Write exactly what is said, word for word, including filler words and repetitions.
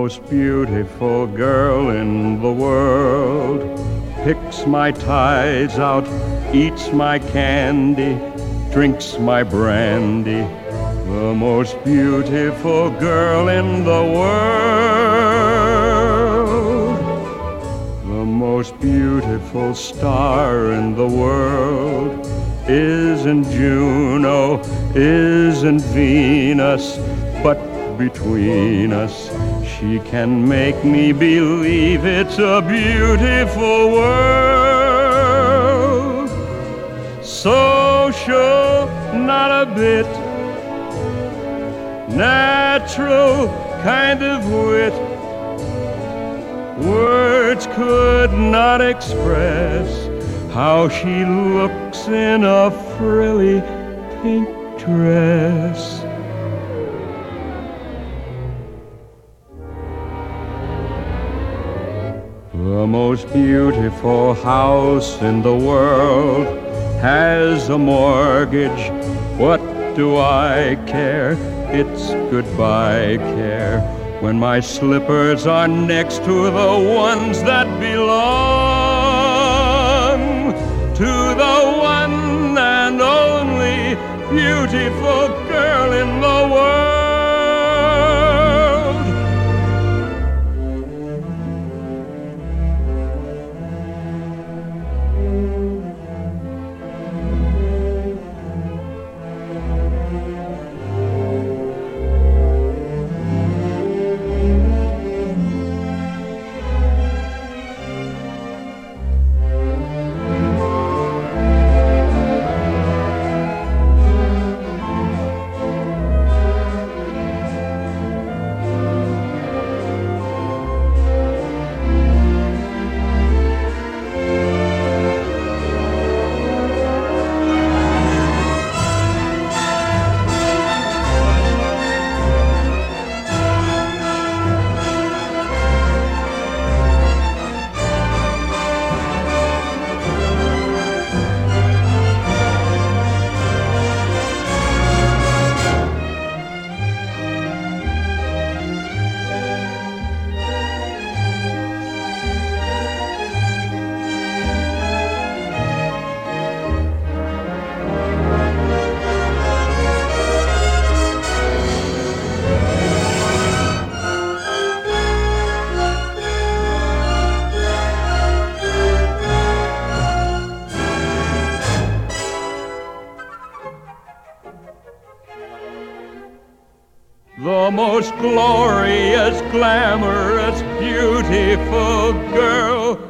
most beautiful girl in the world. Picks my ties out, eats my candy, drinks my brandy. The most beautiful girl in the world. The most beautiful star in the world isn't Juno, isn't Venus, but between us, she can make me believe it's a beautiful world. Social, not a bit. Natural kind of wit. Words could not express how she looks in a frilly pink dress. The most beautiful house in the world has a mortgage. What do I care? It's goodbye care when my slippers are next to the ones that belong to the one and only beautiful girl in the world. The most glorious, glamorous, beautiful girl